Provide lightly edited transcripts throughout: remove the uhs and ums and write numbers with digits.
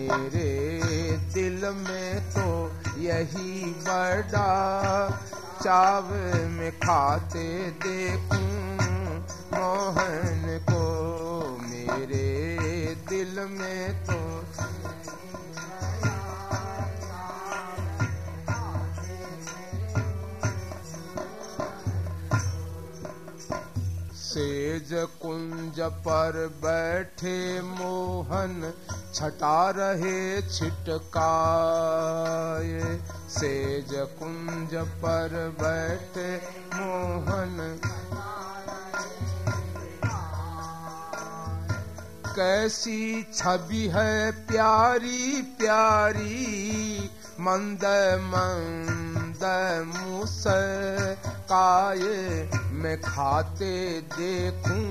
मेरे दिल में तो यही बड़ा चाव में खाते देखूं मोहन को। मेरे दिल में तो सेज कुंज पर बैठे मोहन छटा रहे छिटकाए। सेज कुंज पर बैठे मोहन कैसी छवि है प्यारी प्यारी मंद मंद मुस्काए मैं खाते देखूं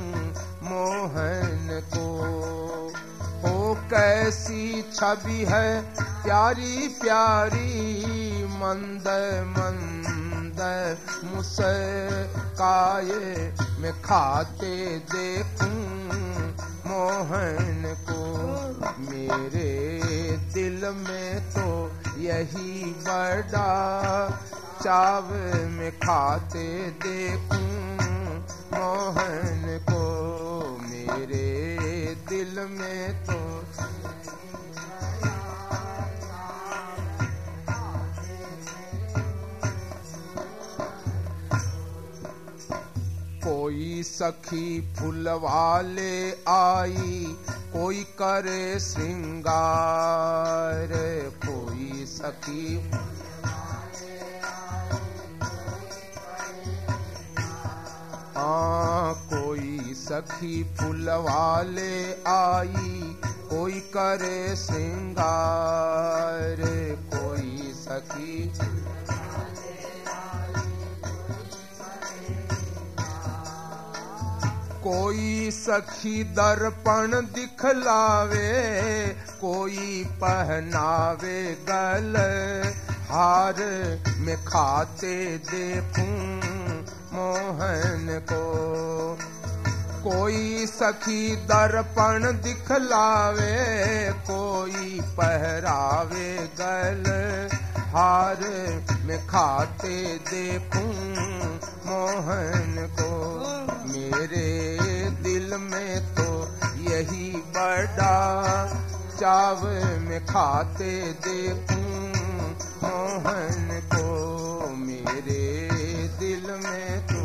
मोहन को। ओ कैसी छवि है प्यारी प्यारी मंद मंद मुस्काए मैं खाते देखूं मोहन को। मेरे दिल में तो यही बड़ा चाव में खाते देखूं मोहन को। मेरे दिल में तो कोई सखी फूलवाले आई कोई करे श्रृंगार। कोई सखी कोई सखी फूलवाले आई कोई करे श्रृंगार। कोई सखी कोई सखी दर्पण दिखलावे कोई पहनावे गल हार में खाते देखूं मोहन को। कोई सखी दर्पण दिखलावे कोई पहरावे गल हार में खाते देखूं मोहन को। मेरे दिल में तो यही बड़ा चाव में खाते देखूं मोहन को। मेरे दिल में तो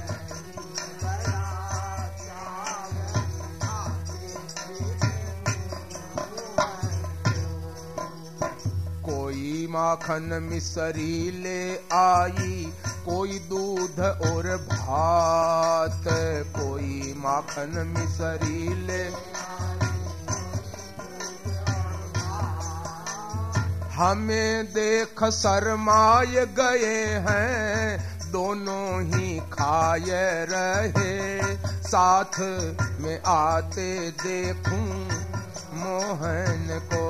कोई माखन मिसरी ले आई कोई दूध और भात। कोई माखन मिसरी ले हमें देख शर्माए गए हैं दोनों ही खाए रहे साथ में आते देखूं मोहन को।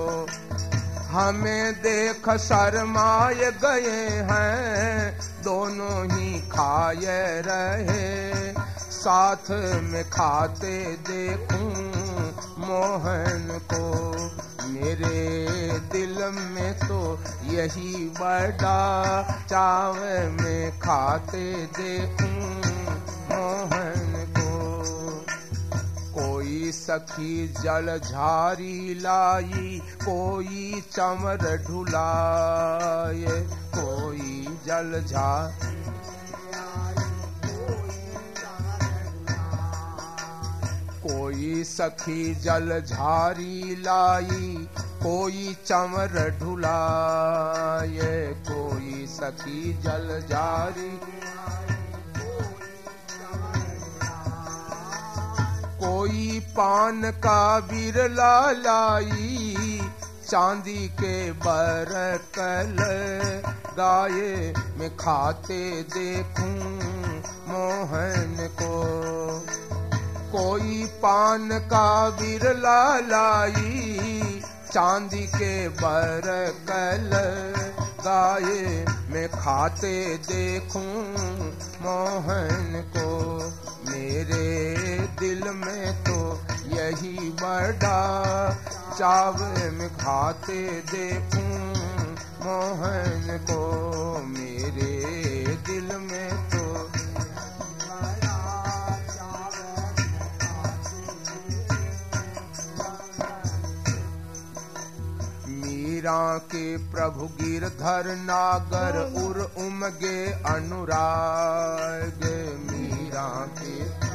हमें देख शर्माए गए हैं दोनों ही खाए रहे साथ में खाते देखूं मोहन को। मेरे दिल में तो यही बड़ा चाव में खाते देखूं मोहन को। कोई सखी जल झारी लाई कोई चमर ढुलाए। कोई जल झारी कोई सखी जल झारी लाई कोई चमर ढुलाए। कोई सखी जल झारी कोई पान का बिरला लाई चांदी के बरकल गाये में खाते देखूं मोहन को। कोई पान का बिरला लाई चांदी के बरकल गाये में खाते देखूं मोहन को। मेरे दिल में तो यही बड़ा चावे में खाते देखूं मोहन को, मेरे दिल में तो मीरा के प्रभु गिरधर नागर उर उमगे अनुराग, मीरा के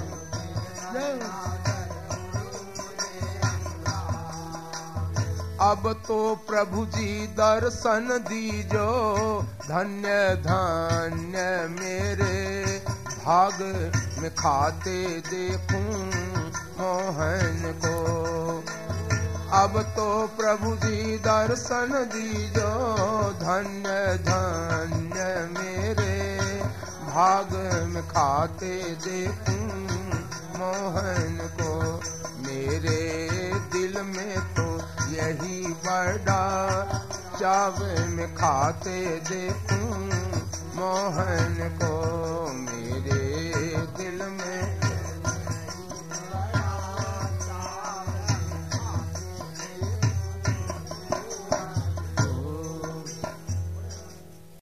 अब तो प्रभु जी दर्शन दीजो, धन्य धन्य मेरे भाग में खाते देखूं मोहन को। अब तो प्रभु जी दर्शन दीजो, धन्य धन्य मेरे भाग में खाते देखूं मोहन को, मेरे दिल में तो यही बड़ा चाव में खाते देखूं मोहन को।